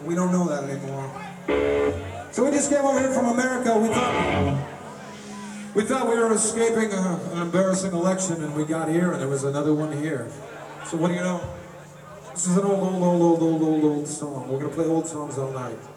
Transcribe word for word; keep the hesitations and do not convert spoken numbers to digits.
We don't know that anymore. So we just came over here from America. We thought we thought we were escaping a, an embarrassing election, and we got here, and there was another one here. So what do you know? This is an old, old, old, old, old, old, old song. We're gonna play old songs all night.